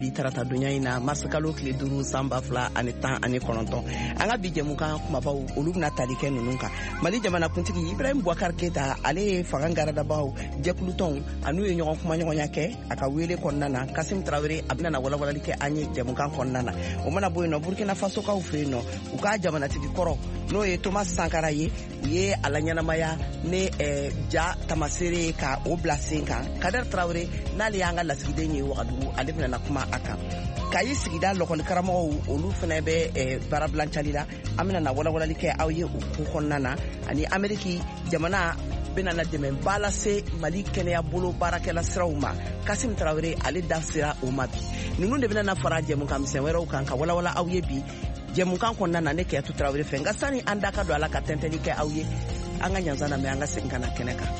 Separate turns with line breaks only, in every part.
Tarata dunya ina masakalo kile duru samba fla ani tan ani kononton anga bijemu kan kuma baw olu na talike nunun kan Mali jamana kuntigi Ibrahim Boubacar Keita ale fagangara da baw jekuluton anu ye ɲɔgɔn kuma ɲɔgɔnya kɛ aka wele kɔnɔna Kasim Traoré abina na walawalali kɛ anye jemu kan kɔnɔna o mana boyino Burkina Faso kaw feeno u ka jamana tigi kɔrɔ no ye Thomas Sankara ye u ye ala ɲanamaya ne ja tamasere ka o bila sen kan Kader Traoré n'ale y'anga lasigiden ye Wagadugu ale bina na kuma akan kayi sigida lokoli karamɔgɔw olu fana bɛ barablancali la amina na walawalali kɛ aw ye u kɔnɔna ani Ameriki jamana bena na dɛmɛ bala se Mali kɛnɛya bolo baarakɛla siraw ma Kasim Traoré ale da sera o ma bi ninnu de bena na fara jɛmukan misɛn wɛrɛw kan ka walawala aw ye bi jɛmukan kɔnɔna na ne Keyatu Traoré fɛ nka sani an da ka don ala ka tɛntɛli kɛ aw ye an ka ɲanza na mɛ an ka segin ka na kɛnɛ kan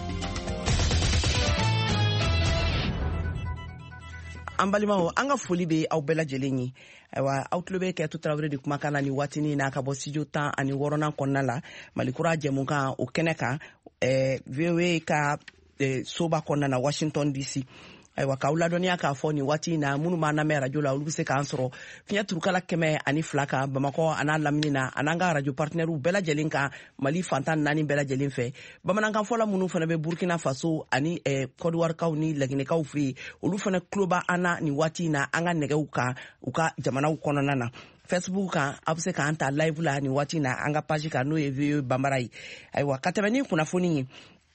an balimaw an ka foli bɛ aw bɛɛ lajɛlen ye ayiwa aw tulo bɛ Keyatu Traoré de kumakan na ni waatinin na ka bɔ studio 16 kɔnɔna la Malikura jɛmukan o kɛnɛ kan VOA ka soba kɔnɔna na Washington DC ayiwa k'aw ladɔnniya k'a fɔ nin waati in na minnu b'an lamɛn radio la olu bɛ se k'an sɔrɔ fiɲɛ turukala 102 kan Bamakɔ an'a lamini na an'an ka radio partenaires bɛɛ lajɛlen kan Mali fantan 4 bɛɛ lajɛlen fɛ bamanankan fɔla minnu fana bɛ Burkina Faso ani Côte d'Ivoire kaw ni Laginɛkaw fɛ yen olu fana tulo b'an na nin waati in na an ka nɛgɛw kan u ka jamanaw kɔnɔna na Facebook kan a bɛ se k'an ta live la nin waati in na an ka page kan n'o ye VOA Bambara ye ayiwa ka tɛmɛ ni kunnafoni ye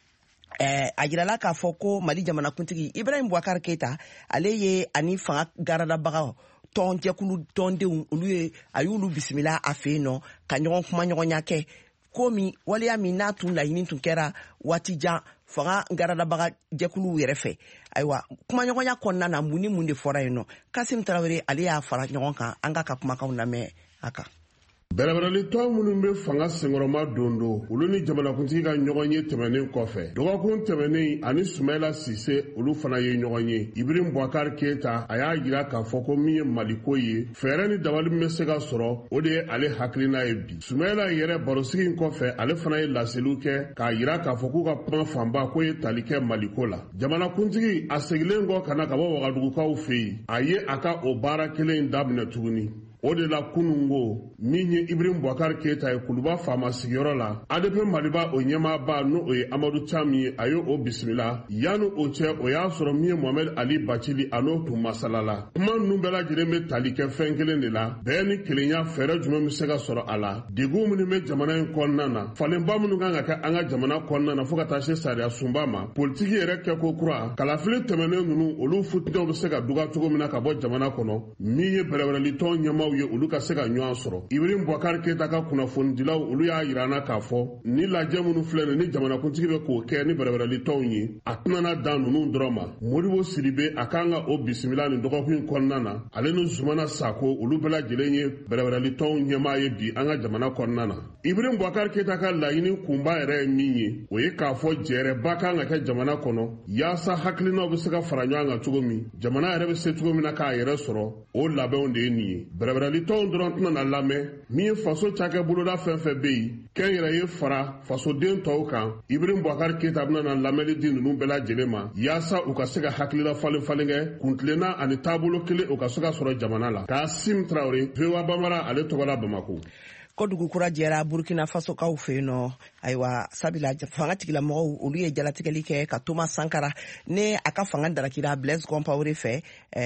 a jirala k'a fɔ ko Mali jamana kuntigi Ibrahim Boubacar Keita ale ye ani fanga garadabaga tɔn jɛkulu tɔndenw olu ye a y'olu bisimila a fɛ yen nɔ ka ɲɔgɔn kuma ɲɔgɔnya kɛ komi waleya min n'a tun laɲini tun kɛra waati jan fanga garadabaga jɛkuluw yɛrɛ fɛ ayiwa kuma ɲɔgɔnya kɔnɔna na mun ni mun de fɔra yen nɔ Kasim Traoré ale y'a fara ɲɔgɔn kan an ka kumakanw lamɛn a kan
bɛrɛbɛrɛli tɔn minnu bɛ fanga senkɔrɔma dondo olu ni jamanakuntigi ka ɲɔgɔn ye tɛmɛnen kɔfɛ dɔgɔkun tɛmɛnen ani Sumayila Sise olu fana ye ɲɔgɔn ye Ibrahim Boubacar Keita a y'a jira k'a fɔ ko min ye Maliko ye fɛɛrɛ ni dabali min bɛ se ka sɔrɔ o de ye ale hakilina ye bi Sumayila yɛrɛ barosigi in kɔfɛ ale fana ye laseliw kɛ k'a jira k'a fɔ k'u ka kuma fanba ko ye tali kɛ Maliko la jamanakuntigi a segilen kɔ ka na ka bɔ Wagadugukaw fɛ yen a ye a ka o baara kelen in daminɛ tuguni o de la kunungo min ye Ibrahim Boubacar Keita ye Kuluba faama sigiyɔrɔ la ADP Maliba o ɲɛmaaba n'o ye Amadou Thiam ye a ye o bisimila yanni o cɛ o y'a sɔrɔ min ye Mohamed Ali Bacili a n'o tun masalala kuma ninnu bɛɛ lajɛlen bɛ tali kɛ fɛn kelen de la bɛɛ ni kelenya fɛɛrɛ jumɛn bɛ se ka sɔrɔ a la degun minnu bɛ jamana in kɔnɔna na falenba minnu kan ka kɛ an ka jamana kɔnɔna na fo ka taa se sariya sunba ma politiki yɛrɛ kɛko kura kalafili tɛmɛnen ninnu olu futinɛw bɛ se ka dugga cogo min na ka bɔ jamana kɔnɔ min ye bɛrɛbɛrɛli tɔn ɲɛmaw ye olu ka se ka ɲɔgɔn sɔrɔ Ibrahim Boubacar Keita ka kunnafonidilaw olu y'a yirana k'a fɔ ni lajɛ minnu filɛ ni jamanakuntigi bɛ k'o kɛ ni bɛrɛbɛrɛli tɔnw ye a tɛna dan ninnu dɔrɔn ma Modibo Sidibe a kan ka o bisimila nin dɔgɔkun kɔnɔna na ale ni Zumana Sako olu bɛɛ lajɛlen ye bɛrɛbɛrɛli tɔnw ɲɛmaa ye bi an ka jamana kɔnɔna na Ibrahim Boubacar Keita ka laɲini kunba yɛrɛ ye min ye o ye k'a fɔ jɛrɛba kan ka kɛ jamana kɔnɔ yaasa hakilinaw bɛ se ka fara ɲɔgɔn kan cogo min jamana yɛrɛ bɛ se cogo min na k'a yɛrɛ sɔrɔ o labɛnw de ye nin ye bɛrɛbɛrɛli tɔnw dɔrɔn tɛna na lamɛn min ye faso cakɛ boloda fɛn fɛn bɛ yen kɛn yɛrɛ ye fara fasoden tɔw kan Ibrahim Boubacar Keita bɛna na lamɛnni di ninnu bɛɛ lajɛlen ma yaasa u ka se ka hakilila falen falen kɛ kuntilenna ani taabolo kelen u ka se ka sɔrɔ jamana la Kasim Traoré VOA Bambara ale tɔgɔ la Bamako
Kɔdugu kura jɛra Burkina Faso kaw fɛ yen nɔ ayiwa sabila fanga tigilamɔgɔw olu ye jalatigɛli kɛ ka Thomas Sankara ne a ka fanga darakira Blaise Compaoré fɛ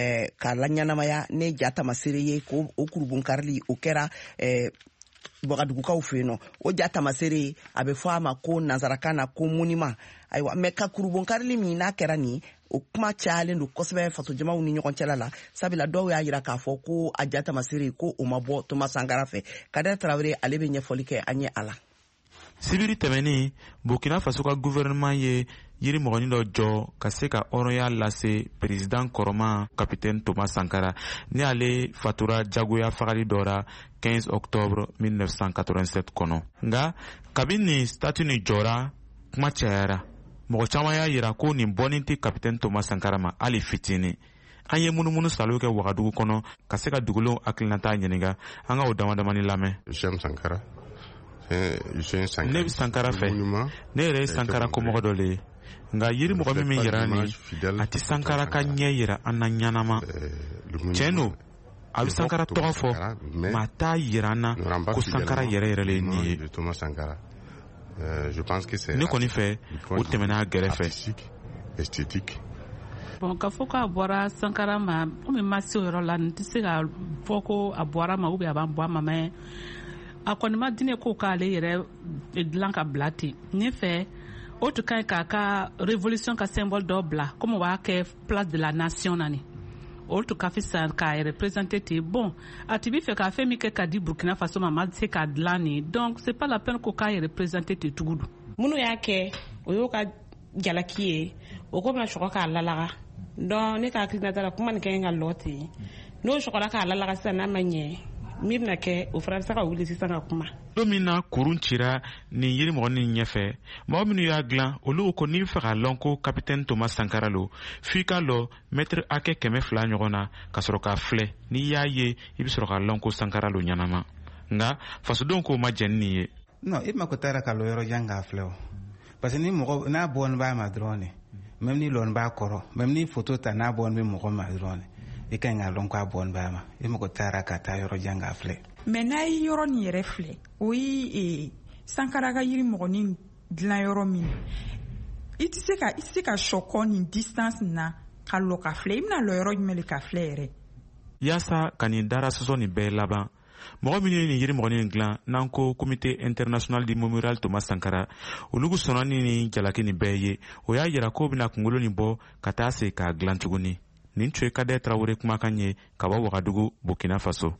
ka laɲanamaya ne ja tamasere ye ko o kurubunkarili o kɛra Wagadugukaw fɛ yen nɔ o ja tamasere a bɛ fɔ a ma ko nanzarakan na ko monument ayiwa mɛ ka kurubunkarili min n'a kɛra nin o kuma cayalen don kosɛbɛ fasojamaw ni ɲɔgɔn cɛla la sabila dɔw y'a jira k'a fɔ ko a ja tamasere ko o ma bɔ Thomas Sankara fɛ Kader Traoré ale bɛ ɲɛfɔli kɛ an ye a la
sibiri tɛmɛnen Burkina Faso ka gouvernement ye yirimɔgɔnin dɔ jɔ ka se ka hɔrɔnya lase président kɔrɔma capitaine Thomas Sankara ni ale fatura jagoya fagali dɔ la 15 octobre 1987 kɔnɔ nka kabini statut ni jɔra kuma cayara mɔgɔ caman y'a yira ko nin bɔnin tɛ capitaine Thomas Sankara ma hali fitinin an ye munumunu salo kɛ Wagadugu kɔnɔ ka se ka dugulenw hakilinata ɲininka an ka o damadamani lamɛn ne bɛ Sankara fɛ ne yɛrɛ ye Sankara komɔgɔ dɔ le ye nga yiri mɔgɔ min min yira ni a ti Sankara ka ɲɛ yira an na ɲanama tiɲɛ no a bɛ Sankara tɔgɔ fɔ ma t'a yira an na ko Sankara yɛrɛ yɛrɛ le nin ye ne kɔni fɛ o tɛmɛna gɛrɛfɛ.
Bon ka fɔ k'a bɔra Sankara ma komi ma se o yɔrɔ la n tɛ se ka fɔ ko a bɔra ma ou bien a b'an bɔ a ma mais a kɔni ma dinɛ ko k'ale yɛrɛ dilan ka bila ten ne fɛ o tun ka ɲi k'a ka révolution ka symbole dɔ bila comme o b'a kɛ place de la nation na ni o tun ka fisa k'a représenter ten bon a tun bɛ fɛ k'a fɛn min kɛ ka di Burkina Faso ma ma se k'a dilan ni donc c'est pas la peine ko k'a représenter ten tugu don.
Minnu y'a kɛ o y'o ka jalaki ye o ko bɛna sɔgɔ k'a lalaga donc ne ka hakilinata la kuma nin ka ɲi ka lɔ ten n'o sɔgɔla k'a lalaga sisan n'a ma ɲɛ min bɛna kɛ o fana bɛ se ka wuli sisan ka kuma.
don min na kurun cira nin yiri mɔgɔ nin ɲɛfɛ mɔgɔ minnu y'a dilan olu ko n'i bɛ fɛ k'a lɔn ko kapitɛni Thomas Sankara lo f'i ka lɔ mètre hakɛ 200 ɲɔgɔn na ka sɔrɔ k'a filɛ n'i y'a ye i bɛ sɔrɔ k'a lɔn ko Sankara lo ɲanama nka fasodenw k'o ma jɛn nin ye.
non i mako t'a la ka lɔ yɔrɔ jan k'a filɛ o parce que ni mɔgɔ n'a bɔn b'a ma dɔrɔn de même ni lɔn b'a kɔrɔ même ni photo ta n'a bɔn bɛ mɔgɔ ma dɔrɔn de i ka ɲi k'a lɔn k'a bɔn b'a ma i mako t'a la ka taa yɔrɔ jan k'a filɛ.
mais n'a ye yɔrɔ nin yɛrɛ filɛ o ye Sankara ka yiri mɔgɔnin dilan yɔrɔ min i tɛ se ka sɔkɔ nin distance na ka lɔ ka filɛ i bɛna lɔ yɔrɔ jumɛn de ka filɛ yɛrɛ.
yaasa ka nin dara sɔsɔ nin bɛɛ laban mɔgɔ minnu ye nin yiri mɔgɔnin dilan n'an ko comité international du mémorial Thomas Sankara olu sɔnna ni jalaki nin bɛɛ ye o y'a yira ko bɛna kunkolo nin bɔ ka taa se k'a dilan tuguni nin tun ye Kadɛ Tarawele kumakan ye ka bɔ Wagadugu Burkina Faso.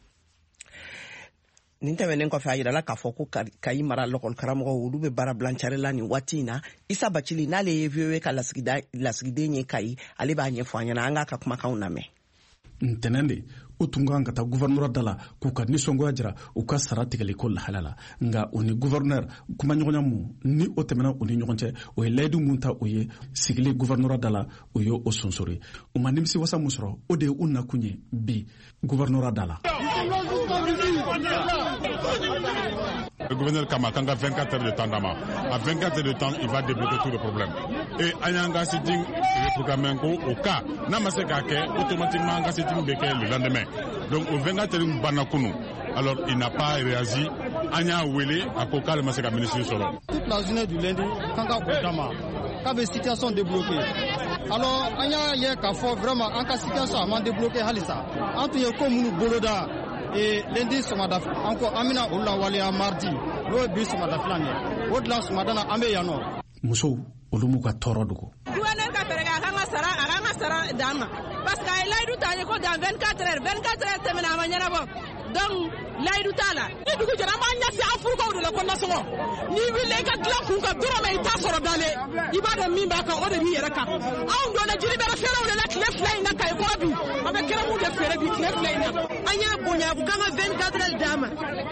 nin tɛmɛnen kɔfɛ a yirala k'a fɔ ko Kayi mara lɔkɔli karamɔgɔ olu bɛ baara bilancari la nin waati in na Isa Bacili n'ale ye VOA ka lasigiden ye Kayi ale b'a ɲɛfɔ an ɲɛna an k'a ka kumakanw lamɛn.
ntɛnɛn de o tun kan ka taa gouvernement da la k'u ka nisɔngoya jira u ka sara tigɛli ko lahala la nka o ni gouverneur kumaɲɔgɔnya mun ni o tɛmɛna u ni ɲɔgɔn cɛ o ye layidu mun ta o ye sigili gouvernement da la o ye o sonsori u ma nimisi wasa mun sɔrɔ o de ye u nakun ye bi gouvernement da la.
Le gouverneur Kamakan a 24 heures de temps d'ama. À 24 heures de temps, il va débloquer tous les problèmes. Et Anyanga sitting, le programme au cas, Namaseka, automatiquement, Anga sitting le lendemain. Donc, au 24 heures Banakunu. Alors, il n'a pas réagi. Anya Wele, à Koka, le Maseka ministre Solo.
Toute la journée du lundi, Kanga Kodama, quand les situations débloquées. Alors, Anya Yekafo, vraiment, en cas de situation, à débloquer Halissa. Entre Yokomunu Boloda. Et lundi somada encore amina ulla walia mardi lo bi somada flane wodla somadana ambe yano
muso olumu ka toro dugo
gouverneur ka perega aranga sara dama parce que il a dû tanye ko dans 24 heures temena amanyana bo donc laidu tala ni dugu jara ma nya si afurko de la konnaso ni wile ka klan kun ka doro me ta soro dale ibada min ba ka o de ni yere ka aw do na jiri bere fere wala kle flay na kay ko bi abe kera mu de fere bi kle flay na anya bonya bu kama 24 heures dama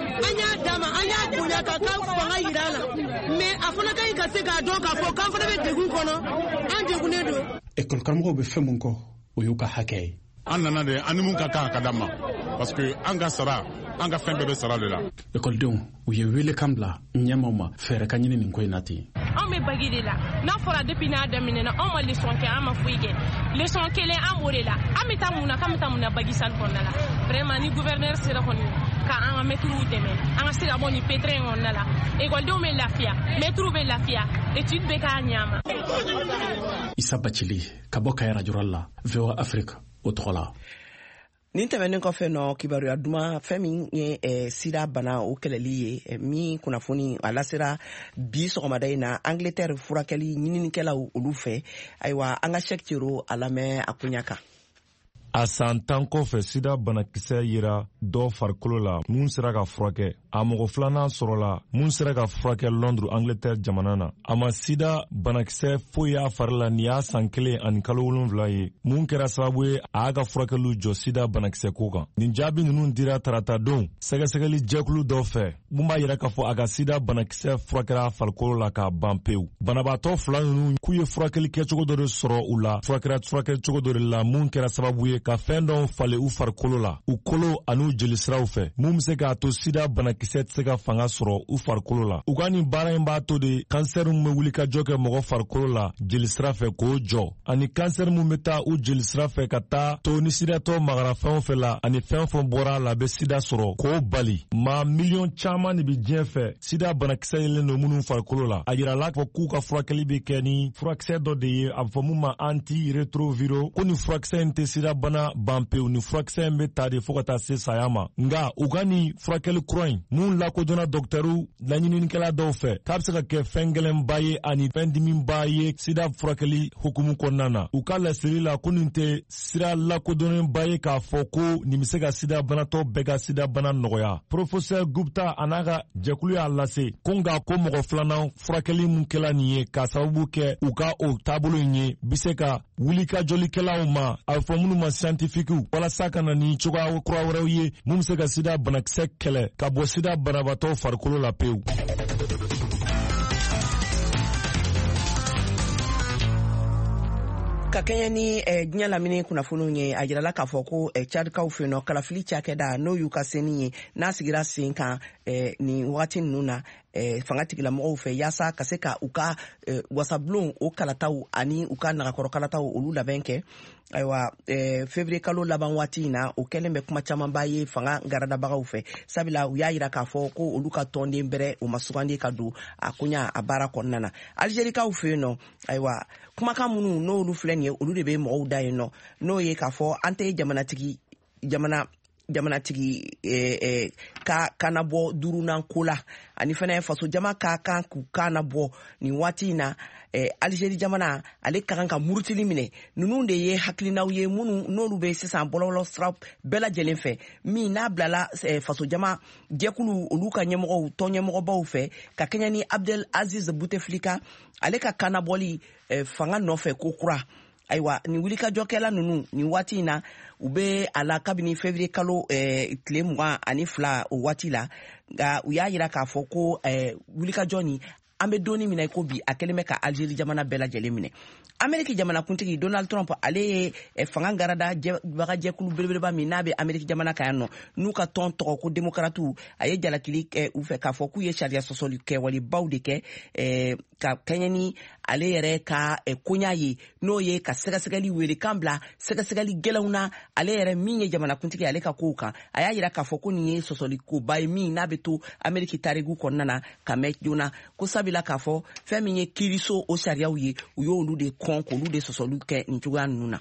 anya bonya ka ka fanga yirala mais afuna kay ka se ka do ka fo kan fana be degun kono an degun ne do
école karamɔgɔw bɛ fɛn mun kɔ o y'u ka hakɛ ye
an nana de an ni mun ka kan ka d'a ma parce que an ka sara an ka fɛn bɛɛ bɛ sara de la.
ekɔlidenw u ye wele kan bila ɲɛmaw ma fɛɛrɛ ka ɲini nin ko in na ten.
an bɛ bagi de la n'a fɔra depuis n'a daminɛna an ma leçon kɛ an ma foyi kɛ leçon kelen an b'o de la an bɛ taa mun na k'an bɛ taa mun na bagi sali kɔnɔna la vraiment ni gouverneur sera kɔni ka an ka mɛtiriw dɛmɛ an ka se ka bɔ nin pétrin in kɔnɔna la ekɔlidenw bɛ lafiya mɛtiriw bɛ lafiya étude bɛ k'a ɲɛma.
Isa Bacili ka bɔ Kaya radio la VOA Afrique o tɔgɔ la.
nin tɛmɛnen kɔfɛ nɔ kibaruya duman fɛn min ye sida bana o kɛlɛli ye min kunnafoni a lasera bi sɔgɔmada in na Angleterre furakɛli ɲininikɛlaw olu fɛ ayiwa an ka Cheikh Tiro a lamɛn a kunya kan.
a san 10 kɔfɛ sida banakisɛ yera dɔ farikolo la mun sera ka furakɛ a mɔgɔ filanan sɔrɔla mun sera ka furakɛ Londres Angleterre jamana na a ma sida banakisɛ foyi y'a fari la ni y'a san 1 ani kalo 7 ye mun kɛra sababu ye a y'a ka furakɛliw jɔ sida banakisɛ ko kan nin jaabi ninnu dira tarata don sɛgɛsɛgɛli jɛkulu dɔ fɛ mun b'a yira k'a fɔ a ka sida banakisɛ furakɛra farikolo la k'a ban pewu banabaatɔ fila ninnu k'u ye furakɛli kɛcogo dɔ de sɔrɔ u la furakɛli cogo dɔ de la mun kɛra sababu ye ye ka fɛn dɔw fale u farikolo la u kolo an'u jelisiraw fɛ mun be se k'a to sida banakisɛ tɛ se ka fanga sɔrɔ u farikolo la u ka nin baara in b'a to de kansɛri mun be wuli ka jɔ kɛ mɔgɔ farikolo la jelisira fɛ k'o jɔ ani kansɛri mun be taa u jelisira fɛ ka taa to ni sidatɔ magara fɛnw fɛ la ani fɛn fɛn bɔra a la be sida sɔrɔ k'o bali ma miliyɔn caaman de be diɲɛ fɛ sida banakisɛ yelen no minnu farikolo la a yirala fɔ k'u ka furakɛli be kɛ ni furakisɛ dɔ de ye a fɔ mun ma antiretroviro ko ni furakisɛ in tɛ sida bana ban pewu ni furakisɛ in be ta de fɔɔ ka taa se saya ma nga u ka ni furakɛli kura ɲi mun lakodɔnna dɔktɛru laɲininikɛla dɔw fɛ k'a be se ka kɛ fɛn gɛlɛnba ye ani fɛn diminba ye sida furakɛli hukumu kɔnɔna na u ka laseli la ko nin tɛ sira lakodɔnnenba ye k'a fɔ ko nin be se ka sida banatɔ bɛɛ ka sida bana nɔgɔya professeur Gupta a n'a ka jɛkulu y'a lase ko nka ko mɔgɔ filanan furakɛli mun kɛla nin ye k'a sababu kɛ u ka o taabolo in ye be se ka wuli ka jɔlikɛlaw ma a bɛ fɔ minnu ma siyantifikiw walasa ka na ni cogoya kura wɛrɛw ye mun be se ka sida banakisɛ kɛlɛ ka bɔ sida banabatɔ farikolo la pewu.
ka kɛɲɛ ni diɲɛ lamini kunnafoniw ye a jirala k'a fɔ ko cadikaw fɛ nɔ kalafili cakɛda n'o y'u ka senni ye n'a sigira sen kan nin wagati ninnu na fanga tigilamɔgɔw fɛ yaasa ka se ka u ka wasabulon o kalataw ani u ka nagakɔrɔ kalataw olu labɛn kɛ ayiwa février kalo laban waati in na o kɛlen bɛ kuma camanba ye fanga garadabagaw fɛ sabula u y'a yira k'a fɔ ko olu ka tɔnden bɛrɛ u ma sugandi ka don a koɲa a baara kɔnɔna na algérikaw fɛ yen nɔ ayiwa kumakan minnu n'olu filɛ nin ye olu de bɛ mɔgɔw da yen nɔ n'o ye k'a fɔ an tɛ jamanatigi ka kana bɔ durunan ko la ani fana faso jama ka kan k'u kana bɔ nin waati in na Algérie jamana ale ka kan ka murutili minɛ ninnu de ye hakilinaw ye minnu n'olu bɛ sisan bɔlɔbɔlɔ sira bɛɛ lajɛlen fɛ min n'a bilala faso jama jɛkulu olu ka ɲɛmɔgɔw tɔn ɲɛmɔgɔbaw fɛ ka kɛɲɛ ni Abdel Aziz Bouteflika ale ka kana bɔli fanga nɔfɛ ko kura ayiwa ni wulikajɔkɛla ninnu ni waati in na u bɛ a la kabini février kalo tile 22 o waati la nka u y'a yira k'a fɔ ko wulikajɔ ni an bɛ doni minɛ ko bi a kɛlen bɛ ka Algérie jamana bɛɛ lajɛlen minɛ Amérique jamanakuntigi Donald Trump ale ye fanga garada baga jɛkulu belebeleba min n'a bɛ Amérique jamana kan yan nɔ n'u ka tɔn tɔgɔ ko démocratiw a ye jalakili kɛ u fɛ k'a fɔ k'u ye sariya sɔsɔli kɛwalebaw de kɛ ka kɛɲɛ ni ale yɛrɛ ka koɲa ye n'o ye ka sɛgɛsɛgɛli wele kan bila sɛgɛsɛgɛli gɛlɛnw na ale yɛrɛ min ye jamanakuntigi ale ka kow kan a y'a yira k'a fɔ ko nin ye sɔsɔli koba ye min n'a bɛ to Amérique tariku kɔnɔna na ka mɛn joona ko sabila k'a fɔ fɛn min ye kiiriso o sariyaw ye u y'olu de kɔn k'olu de sɔsɔliw kɛ nin cogoya ninnu na.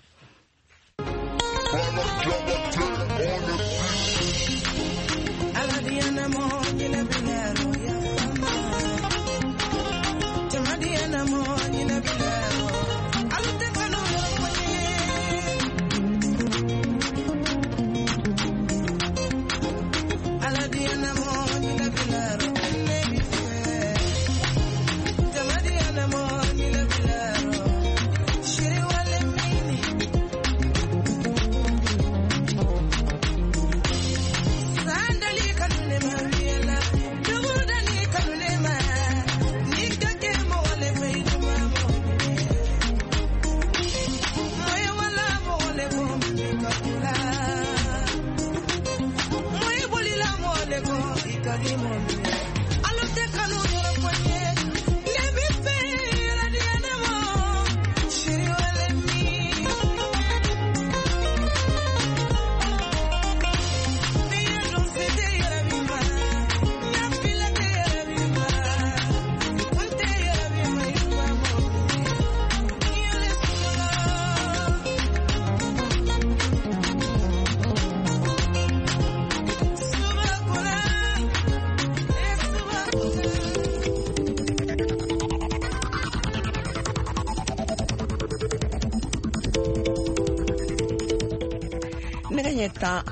ɲɛ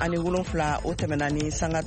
17 o tɛmɛna ni sanga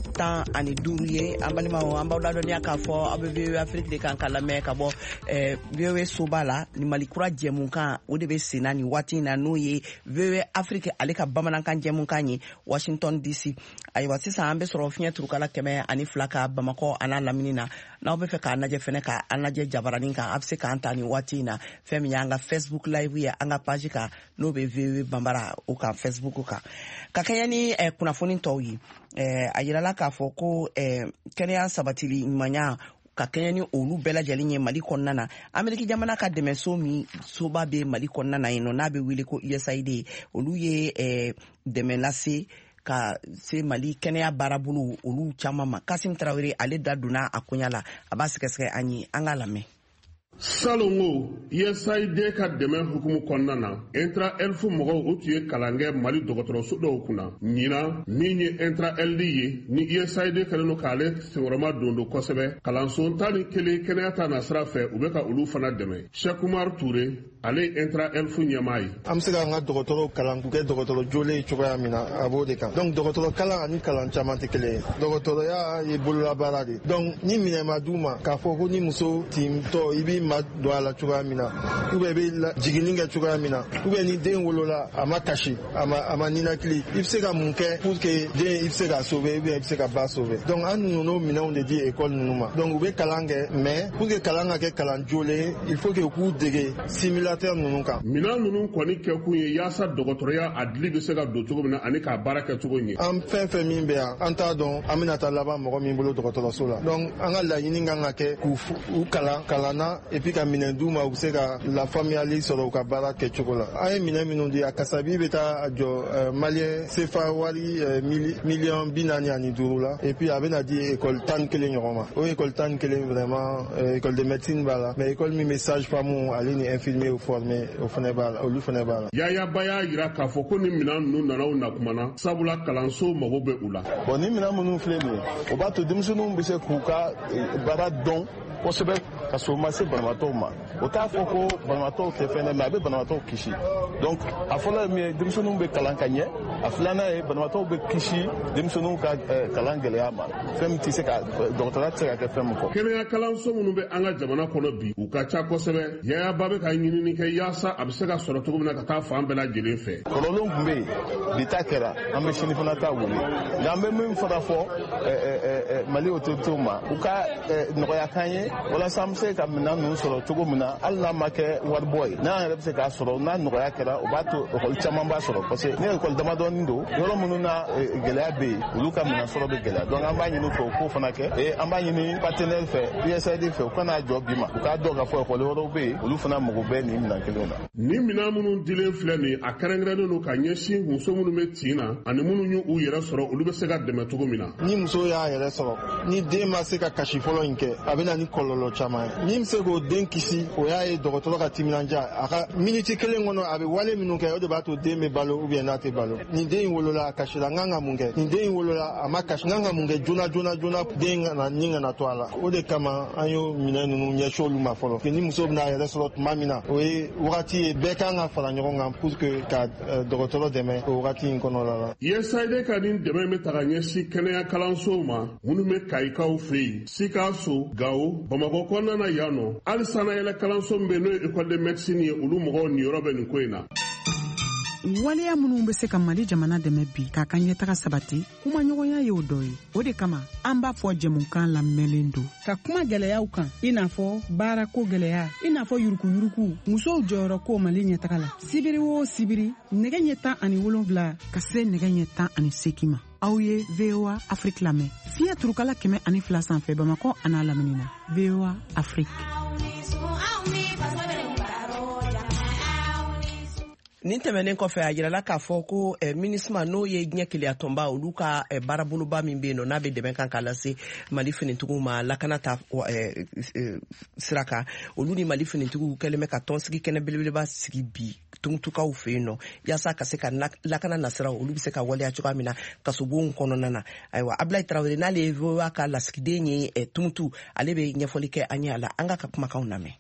15 ye. An balimaw an b'aw ladɔnniya k'a fɔ aw bɛ VOA Afrique de kan ka lamɛn ka bɔ VOA soba la ni Malikura jɛmunkan o de bɛ senna ni waati in na n'o ye VOA Afrique ale ka bamanankan jɛmunkan ye Washington DC. Ayiwa sisan an bɛ sɔrɔ fiɲɛ turukala 102 ka Bamakɔ a n'a lamini na. N'aw bɛ fɛ k'a lajɛ fɛnɛ ka an lajɛ jabaranin kan a bɛ se k'an ta ni waati in na fɛn min y'an ka Facebook live ye an ka page kan n'o bɛ VOA Bambara o kan Facebook kan. Ka kɛɲɛ ni kunnafoni tɔw ye a yirala k'a fɔ ko kɛnɛya sabatili ɲumanya ka kɛɲɛ ni olu bɛɛ lajɛlen ye Mali kɔnɔna na. Ameriki jamana ka dɛmɛso min soba bɛ Mali kɔnɔna na yen nɔ n'a bɛ wele ko USAID olu ye dɛmɛ lase ka se Mali kɛnɛya baarabolo olu caman ma. Kasim Tarawele ale da donna a koɲa la a b'a sɛgɛsɛgɛ an ye an ka lamɛn.
Salongo USAID ka dɛmɛ hukumu kɔnɔna na Intra-Elf mɔgɔw o tun ye kalan kɛ Mali dɔgɔtɔrɔso dɔw kunna. Ɲina min ye Intra-El ye ni USAID kɛlen don k'ale senkɔrɔma dondo kosɛbɛ kalanso 11 kɛnɛya ta nasira fɛ u bɛ ka olu fana dɛmɛ. Cheikh Oumar Touré ale Intra-Elf ɲɛmaa ye.
An bɛ se k'an ka dɔgɔtɔrɔw kalan k'u kɛ dɔgɔtɔrɔ jolen cogoya min na a b'o de kan. Donc dɔgɔtɔrɔ kalan ani kalan caman tɛ kelen ye. Dɔgɔtɔrɔya ye bololabaara de. Donc ni minɛ ma d'u ma k'a fɔ ko ni muso tintɔ i b'i ma don a la cogoya min na ou bien i bɛ jiginni kɛ cogoya min na ou bien ni den wolola a ma kasi a ma ninakili i bɛ se ka mun kɛ pour que den i bɛ se ka sauver ou bien i bɛ se ka ba sauver. Donc an ninnu minɛnw de di école ninnu ma. Donc u bɛ kalan kɛ mais pour que kalan ka kɛ kalan jolen il faut que u k'u dege simulateur ninnu kan.
Minɛn ninnu kɔni kɛ kun ye yaasa dɔgɔtɔrɔya a dili bɛ se ka don cogo min na ani k'a baara kɛ cogo ɲɛ.
An fɛn min bɛ yan an t'a dɔn an bɛna taa laban mɔgɔ min bolo dɔgɔtɔrɔso la. Donc an ka laɲini kan ka kɛ k'u kalan na et puis ka minɛn d'u ma u bɛ se ka la faamuyali sɔrɔ u ka baara kɛcogo la. An ye minɛn minnu di a kasabi bɛ taa jɔ maliyɛn CFA wari miliyɔn 45 la et puis a bɛna di école 11 ɲɔgɔn ma. O école 11 vraiment école de médecine b'a la mais école min bɛ sage-femme ale ni infirmier formé o fana b'a la olu fana b'a la.
Yaya Ba y'a jira k'a fɔ ko ni minɛn ninnu nana u nakuma na sabula kalanso mago bɛ u la.
Bon ni minɛn minnu filɛ nin ye o b'a to denmisɛnninw bɛ se k'u ka baara dɔn kosɛbɛ ka sɔrɔ ma se banabaatɔw ma. O t'a fɔ ko banabaatɔw tɛ fɛn dɛ mais a bɛ banabaatɔw kisi. Donc a fɔlɔ ye min ye denmisɛnninw bɛ kalan ka ɲɛ a filanan ye banabaatɔw bɛ kisi denmisɛnninw ka kalan gɛlɛya ma. Fɛn min tɛ se ka dɔgɔtɔrɔya tɛ se ka kɛ fɛn min kɔ.
Kɛnɛya kalanso minnu bɛ an ka jamana kɔnɔ bi u ka ca kosɛbɛ. Yaya Ba bɛ ka ɲinini kɛ yaasa a bɛ se ka sɔrɔ cogo min na ka taa fan bɛɛ lajɛlen fɛ.
Kɔlɔlɔw tun bɛ yen bi ta kɛra an bɛ sini fana ta wuli nka an bɛ min fana fɔ Mali autorités ma u ka nɔgɔya kan ye walasa an bɛ se ka minɛn ninnu sɔrɔ cogo min na hali n'a ma kɛ waribɔ ye n'an yɛrɛ bɛ se k'a sɔrɔ n'a nɔgɔya kɛra o b'a to ekɔli caman b'a sɔrɔ parce que ni ekɔli damadɔni don yɔrɔ minnu na gɛlɛya bɛ yen olu ka minɛn sɔrɔ bɛ gɛlɛya donc an b'a ɲini fɛ o k'o fana kɛ an b'a ɲini partenaire fɛ USAID fɛ u kana jɔ bi ma u k'a dɔn k'a fɔ ekɔli wɛrɛw bɛ yen olu fana mago bɛ nin minɛn kelen na.
Ni minɛn minnu dilen filɛ nin ye a kɛrɛnkɛrɛnnen don ka ɲɛsin muso minnu bɛ tin na ani minnu y'u yɛrɛ sɔrɔ olu bɛ se ka dɛmɛ cogo min na.
Ni muso y'a yɛrɛ sɔrɔ ni den ma se ka kasi fɔlɔ in kɛ a bɛ na ni kɔlɔlɔ caman ye. Min bɛ se k'o den kisi o y'a ye dɔgɔtɔrɔ ka timinanja a ka miniti kelen kɔnɔ a bɛ wale minnu kɛ o de b'a to den bɛ balo ou bien n'a tɛ balo. Nin den in wolola a kasira n kan ka mun kɛ nin den in wolola a ma kasi n kan ka mun kɛ joona den ni kana to a la. O de kama an y'o minɛn ninnu ɲɛsin olu ma fɔlɔ ni muso bɛna a yɛrɛ sɔrɔ tuma min na o ye wagati ye bɛɛ kan ka fara ɲɔgɔn kan pour que ka dɔgɔtɔrɔ dɛmɛ o wagati in kɔnɔna la.
USAID ka nin dɛmɛ bɛ ta ka ɲɛsin kɛnɛya kalansow ma minnu bɛ Kayikaw fɛ yen Sikaso Gao Bamakɔ kɔnɔna na yan nɔ hali sanayɛlɛ kalanso min bɛ yen n'o ye école de médecine ye olu mɔgɔw niyɔrɔ bɛ nin ko in na.
Waleya minnu bɛ se ka Mali jamana dɛmɛ bi k'a ka ɲɛtaga sabati kuma ɲɔgɔnya ye o dɔ ye. O de kama an b'a fɔ jɛmukan lamɛnlen don ka kuma gɛlɛyaw kan i n'a fɔ baarako gɛlɛya i n'a fɔ yurukuyuruku musow jɔyɔrɔ ko Mali ɲɛtaga la sibiri o sibiri nɛgɛ ɲɛ 17 ka se nɛgɛ ɲɛ 18 ma. Aw ye VOA Afrique lamɛn fiɲɛ turukala 102 sanfɛ Bamakɔ a n'a lamini na VOA Afrique.
Nin tɛmɛnen kɔfɛ a jirala k'a fɔ ko MINUSMA n'o ye diɲɛ keleya tɔnba olu ka baaraboloba min bɛ yen nɔ n'a bɛ dɛmɛ kan k'a lase Mali finitigiw ma lakana ta sira kan olu ni Mali finitigiw kɛlen bɛ ka tɔnsigi kɛnɛ belebeleba sigi bi tuntukaw fɛ yen nɔ yaasa ka se ka lakana nasiraw olu bɛ se ka waleya cogoya min na kasobonw kɔnɔna na. Ayiwa Ablaye Tarawele n'ale ye VOA ka lasigiden ye Tumutu ale bɛ ɲɛfɔli kɛ an ye a la an ka kumakanw lamɛn.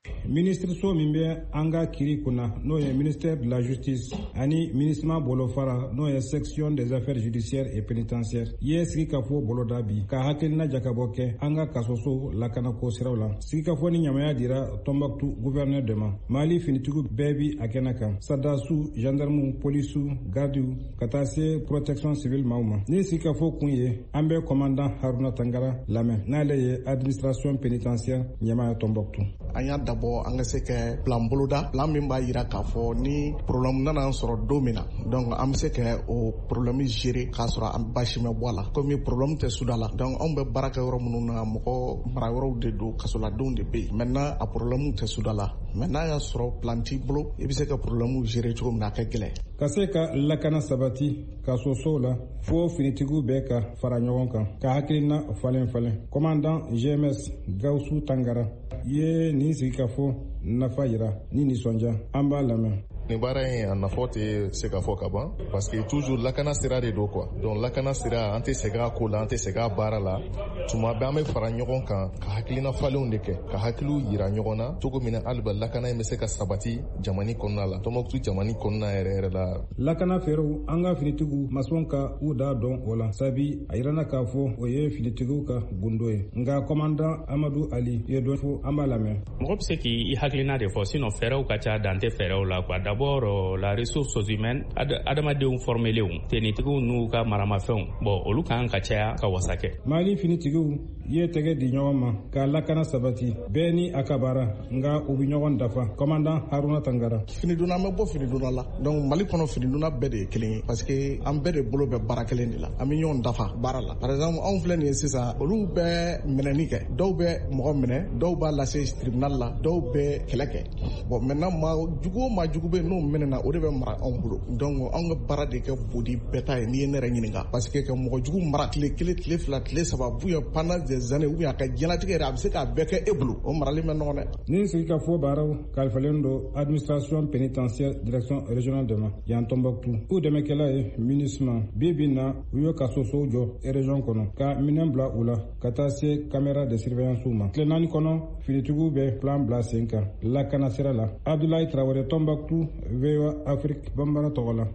Ministre so min bɛ an ka kiri kunna n'o ye ministère de la justice ani ministère bolo fara n'o ye section des affaires judiciaires et pénitentiaires ye sigi ka fɔ boloda bi ka hakilina jakabɔ kɛ an ka kasoso lakanako siraw la. Sigi ka fɔ ni ɲamaya dira Tombouctou gouverneur de ma. Mali finitigiw bɛɛ bi a kɛnɛ kan. Sadasiw, gendarmew, polisiw, gardiw ka taa se protection civile maaw ma. Ni sigi ka fɔ kun ye an bɛ commandant Haruna Tangara lamɛn n'ale ye administration pénitentiaire ɲɛmaa Tombouctou.
An y'a dabɔ an ka se ka plan boloda plan min b'a yira k'a fɔ ni problème nana an sɔrɔ don min na donc an bɛ se ka o problème gérer k'a sɔrɔ an basi ma bɔ a la comme problème tɛ suda la donc anw bɛ baara kɛ yɔrɔ minnu na mɔgɔ mara yɔrɔw de don kasoladenw de bɛ yen maintenant a problème tɛ suda la maintenant y'a sɔrɔ plan t'i bolo i bɛ se ka problème gérer cogo min na a ka gɛlɛn.
Ka se ka lakana sabati kasosow la fo finitigiw bɛɛ ka fara ɲɔgɔn kan ka hakilina falen commandant GMS Gawusu Tangara ye nin sigi ka fɔ nafa yira ni nisɔndiya an b'a lamɛn.
Ni baara in a nafa tɛ se ka fɔ ka ban parce que toujours lakana sira de don quoi donc lakana sira an tɛ segin a ko la an tɛ segin a baara la tuma bɛɛ an bɛ fara ɲɔgɔn kan ka hakilina falenw de kɛ ka hakiliw yira ɲɔgɔn na cogo min na hali ba lakana in bɛ se ka sabati jamana kɔnɔna la Tombouctou jamana kɔnɔna yɛrɛ la.
Lakana fɛɛrɛw an ka finitigiw ma sɔn ka u da dɔn o la sabi a yirana k'a fɔ o ye finitigiw ka gundo ye nka commandant Amadou Ali ye dɔ fɔ an b'a lamɛn.
Mɔgɔ bɛ se k'i hakilina de fɔ sinon fɛɛrɛw ka ca dan tɛ fɛɛrɛw la quoi d'abord la ressources humaines adamadenw formelenw tenitigiw n'u ka maramafɛnw bon olu kan ka caya ka wasa kɛ.
Mali finitigiw ye tɛgɛ di ɲɔgɔn ma ka lakana sabati bɛɛ ni a ka baara nka u bɛ ɲɔgɔn dafa. Commandant Haruna Tangara.
Finidonna an bɛ bɔ finidonna la donc Mali kɔnɔ finidonna bɛɛ de ye kelen ye parce que an bɛɛ de bolo bɛ baara kelen de la an bɛ ɲɔgɔn dafa baara la. Par exemple anw filɛ nin ye sisan olu bɛ minɛni kɛ dɔw bɛ mɔgɔ minɛ dɔw b'a lase tribunal la dɔw bɛ kɛlɛ kɛ bon maintenant maa jugu o maa jugu bɛ n'o minɛna o de bɛ mara anw bolo donc anw ka baara de kɛ bodi bɛɛ ta ye n'i ye ne yɛrɛ ɲininka parce que ka mɔgɔ jugu mara tile kelen tile fila tile saba ou pendant des années ou a ka diɲɛlatigɛ yɛrɛ a bɛ se k'a bɛɛ kɛ e bolo o marali bɛ nɔgɔn dɛ.
Ni sigi ka fɔ baaraw kalifalen don administration pénitentiaire direction régionale de ma yan Tombouctou u dɛmɛkɛla ye MINUSMA bi bi na u ye kasosow jɔ région kɔnɔ ka minɛn bila u la ka taa se caméra de surveillance ma. Tile naani kɔnɔ finitigiw bɛ plan bila sen kan lakana sira la. Abdoulaye Traoré Tombouctou VOA Afrique Bambara tɔgɔ la.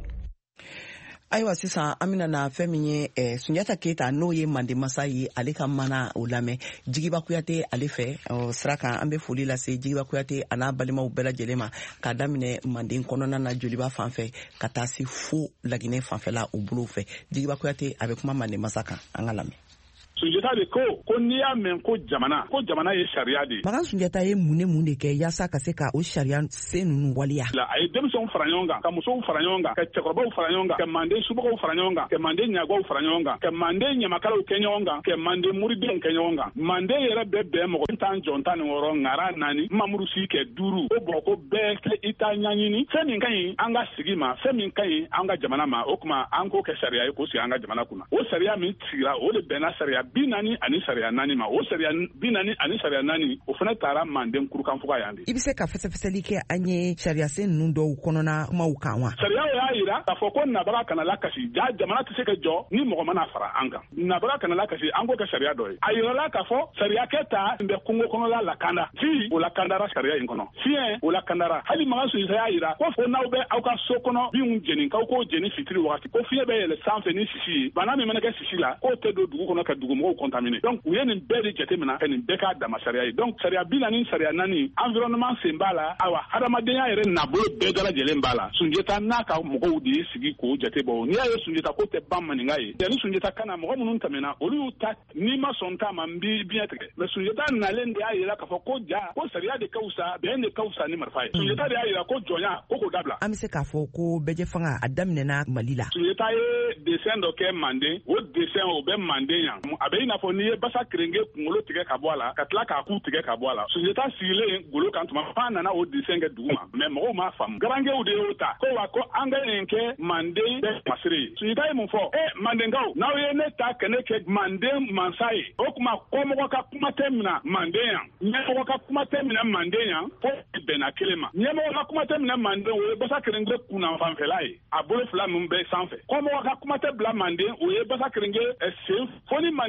Ayiwa sisan an bɛna na fɛn min ye Sunjata Keyita n'o ye Mande masa ye ale ka mana o lamɛn Jigiba Kuyate ale fɛ sira kan an bɛ foli lase Jigiba Kuyate a n'a balimaw bɛɛ lajɛlen ma k'a daminɛ Manden kɔnɔna na Joliba fanfɛ ka taa se fo Laginɛ fanfɛla u bolo fɛ Jigiba Kuyate a bɛ kuma Mande masa kan an ka lamɛn.
Sunjata de ko n'i y'a mɛn ko jamana ye sariya de ye.
Makan Sunjata ye mun de kɛ yaasa ka se ka o sariya sen ninnu waliya.
A ye denmisɛnw fara ɲɔgɔn kan, ka musow fara ɲɔgɔn kan, ka cɛkɔrɔbaw fara ɲɔgɔn kan, ka Manden subagaw fara ɲɔgɔn kan, ka Manden ɲagaw fara ɲɔgɔn kan, ka Manden ɲamakalaw kɛ ɲɔgɔn kan, ka Manden muridenw kɛ ɲɔgɔn kan. Manden yɛrɛ bɛɛ bɛn mɔgɔ tan jɔn tan ni wɔɔrɔ ŋara naani Mamudu Si kɛ 5 ko bɔn ko bɛɛ kɛ i ta ɲaɲini fɛn min ka ɲi an ka sigi ma fɛn min ka ɲi an ka jamana ma o kuma an k'o kɛ sariya ye k'o sigi an ka jamana kunna. O sariya min sigira o de bɛnna sariya 40 ani sariya 4 ma o sariya 40 ani sariya 4 o fana taara Manden kurukanfuga yan de. I bɛ se ka fɛsɛfɛsɛli kɛ an ye sariya sen ninnu dɔw kɔnɔna kumaw kan wa? Sariya y'a yira k'a fɔ ko nabara kana lakasi jamana tɛ se ka jɔ ni mɔgɔ mana fara an kan. Nabara kana lakasi an k'o kɛ sariya dɔ ye. A yirala k'a fɔ sariya kɛta bɛ kungo kɔnɔla lakanda fi o lakandara sariya in kɔnɔ fiɲɛ o lakandara hali Makan Sunjata y'a yira ko fo n'aw bɛ aw ka so kɔnɔ binw jeni k'aw k'o jeni fitiri wagati ko fiɲɛ bɛ yɛlɛ sanfɛ ni sisi ye bana min mana kɛ sisi la k'o tɛ don dugu kɔnɔ ka dugumɔgɔw contaminer donc u ye nin bɛɛ de jateminɛ ka nin bɛɛ k'a dama sariya ye donc sariya 40 ni sariya 4 environnement sen b'a la awa hadamadenya yɛrɛ nabolo bɛɛ dalajɛlen b'a la Sunjata n'a ka mɔgɔw de ye sigi k'o jate bɔ n'i y'a ye Sunjata ko tɛ ban maninka ye yanni Sunjata kana mɔgɔ minnu tɛmɛna olu y'u ta n'i ma sɔn ta ma n b'i biɲɛ tigɛ mais Sunjata nalen de y'a yira k'a fɔ ko ja ko sariya de ka wusa bɛn de ka wusa ni marifa ye Sunjata de y'a yira ko jɔnya ko k'o dabila. An bɛ se k'a fɔ ko bɛjɛ fanga a daminɛna Mali la. Sunjata ye dessin dɔ kɛ Manden o dessin o bɛ Manden yan a bɛ i n'a fɔ n'i ye basa kerenge kunkolo tigɛ ka bɔ a la ka tila k'a ku tigɛ ka bɔ a la Sunjata sigilen golo kan tuma f'a nana o dessin kɛ dugu ma mais mɔgɔw m'a faamu garangew de y'o ta ko wa ko an ka nin kɛ Manden bɛɛ masiri ye Sunjata ye mun fɔ Mandenkaw n'aw ye ne ta ka ne kɛ Manden mansa ye o tuma kɔmɔgɔ ka kuma tɛ mina Manden yan ɲɛmɔgɔ ka kuma tɛ mina Manden yan fo bɛnna kelen ma ɲɛmɔgɔ ka kuma tɛ mina Manden o ye basa kerenge kunna fanfɛla ye a bolo fila min bɛ sanfɛ kɔmɔgɔ ka kuma tɛ bila Manden o ye basa kerenge sen fo ni Manden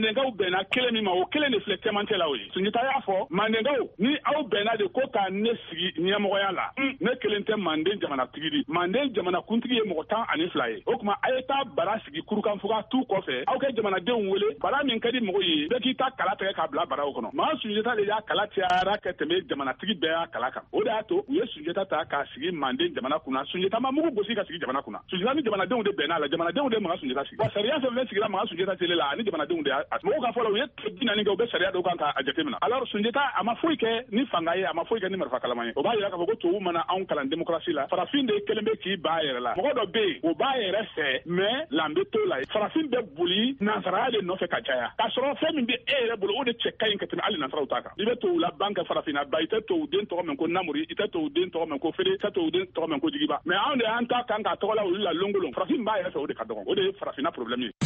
mandengaw bɛnna kelen min ma o kelen de filɛ cɛmancɛ la o ye Sunjata y'a fɔ mandengaw ni aw bɛnna de ko ka ne sigi ɲɛmɔgɔya la ne kelen tɛ manden jamanatigi di manden jamanakuntigi ye mɔgɔ 12 ye o kuma a ye taa bara sigi kurukanfuga tu kɔfɛ aw kɛ jamanadenw wele bara min ka di mɔgɔ ye bɛɛ k'i ta kala tigɛ k'a bila baraw kɔnɔ maa Sunjata de y'a kala cayara ka tɛmɛ jamanatigi bɛɛ y'a kala kan o de y'a to u ye Sunjata ta k'a sigi manden jamana kunna Sunjata ma mugu gosi ka sigi jamana kunna Sunjata ni jamanadenw de bɛnna la jamanadenw de maga Sunjata sigi wa sariya fɛn sigira maga Sunjata tele la ani jamanadenw de mɔgɔw ka fɔ la u ye binani kɛ u bɛ sariya dɔw kan k'a jateminɛ alors Sunjata a ma foyi kɛ ni fanga ye a ma foyi kɛ ni marifa kalama ye o b'a yira k'a fɔ ko tubabu mana anw kalan démocratie la farafin de kelen bɛ k'i ba yɛrɛ la mɔgɔ dɔ bɛ yen o b'a yɛrɛ fɛ mais lanbe to la farafin bɛ boli nansaraya de nɔfɛ ka caya k'a sɔrɔ fɛn min bɛ e yɛrɛ bolo o de cɛ ka ɲi ka tɛmɛ hali nansaraw ta kan i bɛ tubabu la ban kɛ farafinna ba i tɛ tubabu den tɔgɔ mɛn ko Namori i tɛ tubabu den tɔgɔ mɛn ko Fere i tɛ tubabu den tɔgɔ mɛn ko Jigiba mais anw de y'an ta kan k'a tɔgɔ la olu la longolon farafin b'a yɛrɛ fɛ o de ka dɔgɔ o de ye farafinna problème ye.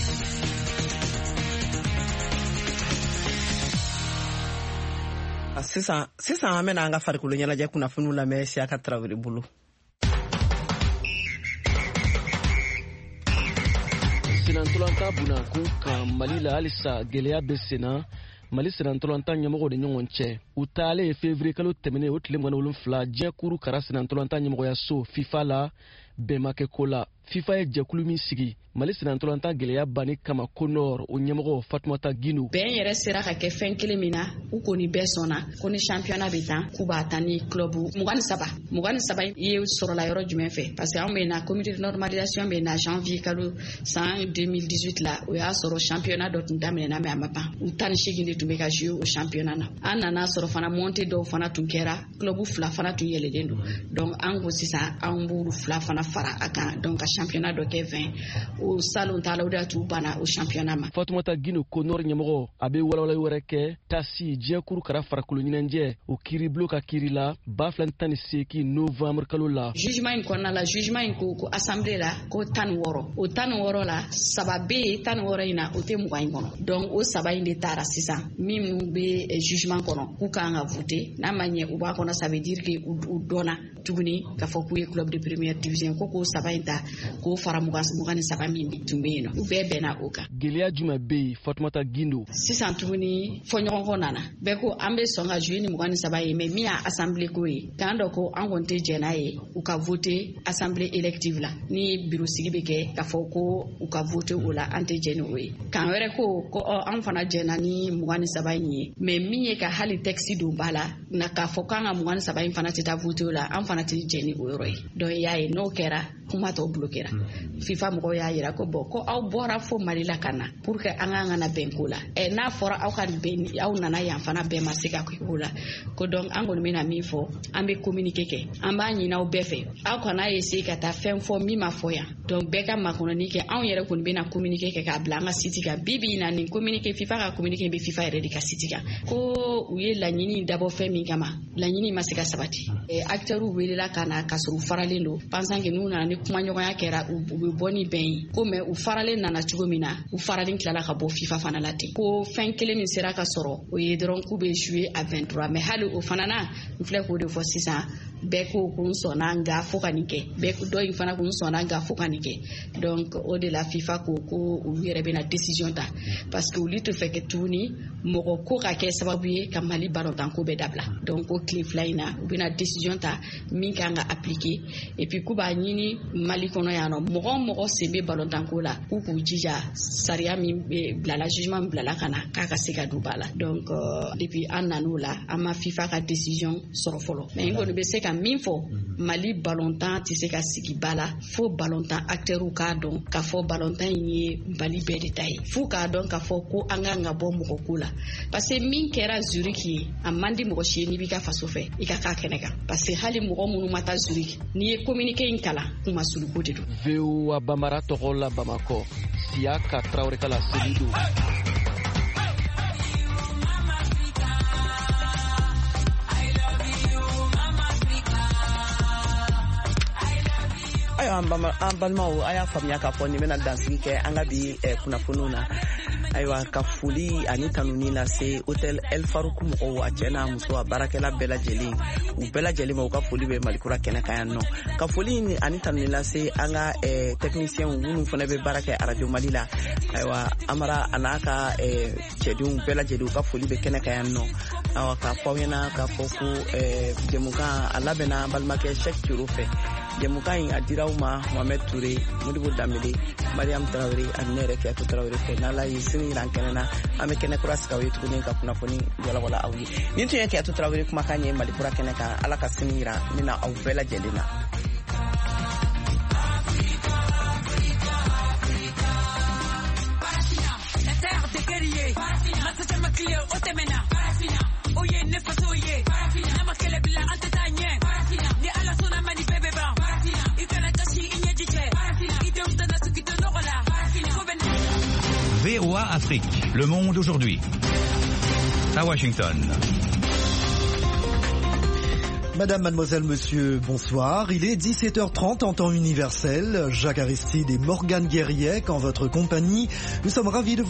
Sisan an bɛna an ka farikolo ɲɛnajɛ kunnafoniw lamɛn Siyaka Tarawele bolo.
Senantolanta bunakun kan Mali la halisa gɛlɛya bɛ senna Mali senantolanta ɲɛmɔgɔw de ɲɔgɔn cɛ u taalen février kalo tɛmɛnen o tile 17 diɲɛ kuru kara senantolanta ɲɛmɔgɔya so FIFA la bɛnmakɛ ko la FIFA ye jɛkulu min sigi Mali senantolanta gɛlɛya banni kama ko nord o ɲɛmɔgɔ Fatumata Gino
bɛn yɛrɛ sera ka kɛ fɛn kelen min na u kɔni bɛɛ sɔnna ko ni championnat bɛ tan k'u b'a tan ni club 23 ye sɔrɔla yɔrɔ jumɛn fɛ parce que anw bɛ na comité de normalisation bɛ na janvier kalo san 2018 la o y'a sɔrɔ championnat dɔ tun daminɛna mais a ma ban u 18 de tun bɛ ka jouer o championnat na an nana sɔrɔ fana montée dɔw fana tun kɛra club 2 fana tun yɛlɛlen don donc an ko sisan an b'u 2 fana fara a kan donc ka championnat dɔ kɛ 20 o salon tala o de t'u banna o championnat ma
Fatumata Gino ko nord ɲɛmɔgɔ a bɛ walawala wɛrɛ kɛ tasi diɲɛ kuru kara farakolo ɲinɛnjɛ o kiiri bulon ka kiiri la 2018 novembre kalo la
jugement in kɔnɔna la jugement in ko assemblée la ko 16 o 16 la saba bɛ yen 16 in na o tɛ 20 in kɔnɔ donc o saba in de taara sisan min bɛ jugement kɔnɔ k'u kan ka voter n'a ma ɲɛ u b'a kɔnɔ ça veut dire que u dɔnna tuguni k'a fɔ k'u ye club de première division ko saba in ta k'o fara 23 min tun bɛ yen nɔ u bɛɛ bɛnna o kan
gɛlɛya jumɛn bɛ yen Fatumata Gindo
sisan tuguni fɔɲɔgɔnkɔ nana bɛɛ ko an bɛ sɔn ka jouer ni 23 ye mais min y'a assemblée ko ye kan dɔ ko an kɔni tɛ jɛn n'a ye u ka voter assemblée élective la ni bureau sigi bɛ kɛ k'a fɔ ko u ka voter o la an tɛ jɛn ni o ye kan wɛrɛ ko an fana jɛnna ni 23 in ye mais min ye ka hali texte don b'a la na k'a fɔ k'an ka 23 in fana tɛ taa voter o la an fana tɛ jɛn ni o yɔrɔ ye donc y'a ye n'o kɛra kuma tɔw bloquera FIFA mɔgɔw y'a yira ko bon ko aw bɔra fo Mali la ka na pour que an ka na bɛn ko la n'a fɔra aw ka bɛn aw nana yan fana bɛn ma se ka ko la ko donc an kɔni bɛna min fɔ an bɛ communiquer kɛ an b'a ɲini aw bɛɛ fɛ aw kana essayer ka taa fɛn fɔ min ma fɔ yan donc bɛɛ ka makɔnɔni kɛ anw yɛrɛ kɔni bɛna communiquer kɛ k'a bila an ka site kan bi na nin communiquer FIFA ka communiquer bɛ FIFA yɛrɛ de ka site kan ko u ye laɲini dabɔ fɛn min kama laɲini ma se ka sabati acteurs welela ka na ka sɔrɔ u faralen don pensant que n'u nana ni kumaɲɔgɔnya kɛra u bɛ bɔ ni bɛn ye ko mais u faralen nana cogo min na u faralen tilala ka bɔ FIFA fana la ten ko fɛn kelen min sera ka sɔrɔ o ye dɔrɔn k'u bɛ jouer à 23 mais hali o fana na n filɛ k'o de fɔ sisan bɛɛ ko n sɔnna nka fo ka nin kɛ bɛɛ dɔ in fana ko n sɔnna nka fo ka nin kɛ donc o de la FIFA ko olu yɛrɛ bɛna décision ta parce que olu tɛ fɛ kɛ tuguni mɔgɔ ko ka kɛ sababu ye ka Mali balontan ko bɛɛ dabila donc o tile fila in na u bɛna décision ta min kan ka appliquer et puis k'u b'a ɲini Mali kɔnɔ yan nɔ mɔgɔ sen bɛ balontan ko la k'u k'u jija sariya min bilala jugement min bilala ka na k'a ka se ka don ba la donc depuis an nan'o la an ma FIFA ka décision sɔrɔ fɔlɔ mais n kɔni bɛ se ka min fɔ Mali balontan tɛ se ka sigi ba la fo balontan acteurs k'a dɔn k'a fɔ balontan in ye Mali bɛɛ de ta ye fo k'a dɔn k'a fɔ ko an kan ka bɔ mɔgɔ ko la parce que min kɛra Zurich ye a man di mɔgɔ si ye n'i b'i ka faso fɛ i ka k'a kɛnɛ kan parce que hali mɔgɔ minnu ma taa Zurich n'i ye communiqué in kalan kuma suluko de don.
VOA Bambara tɔgɔ la Bamakɔ Siyaka Tarawele ka la seli don.
Ayiwa an balimaw a y'a faamuya k'a fɔ nin bɛna dansigi kɛ an ka bi kunnafoniw na ayiwa ka foli ani tanuni lase hotel El Farouk mɔgɔw a cɛ n'a muso a baarakɛla bɛɛ lajɛlen u bɛɛ lajɛlen ma u ka foli bɛ Malikura kɛnɛ kan yan nɔ ka foli ani tanuni lase an ka technicien minnu fana bɛ baara kɛ Radio Mali la ayiwa Amara a n'a ka cɛdenw bɛɛ lajɛlen u ka foli bɛ kɛnɛ kan yan nɔ awa k'a fɔ aw ɲɛna k'a fɔ ko jɛmukan a labɛnna balimakɛ Cheikh Turo fɛ jɛmukan in a dira aw ma Mohamed Touré Modibo Dambele Mariam Traoré ani ne yɛrɛ Kiyatu Traoré fɛ n'Ala ye sini jira an kɛnɛ na an bɛ kɛnɛ kura sigi aw ye tuguni ka kunnafoni walawala aw ye nin tun ye Kiyatu Traoré kumakan ye Malikura kɛnɛ kan Ala ka sini jira ne na aw bɛɛ lajɛlen na.
Oye nefas oye nama kele bila ante tanye ni ala sona mani bebe ba ikana kashi inyejiche idem dana sukito nogola
VOA Afrique, le monde aujourd'hui. À Washington.
Madame, mademoiselle, monsieur, bonsoir. Il est 17h30 en temps universel. Jacques Aristide et Morgane Guerrier en votre compagnie. Nous sommes ravis de vous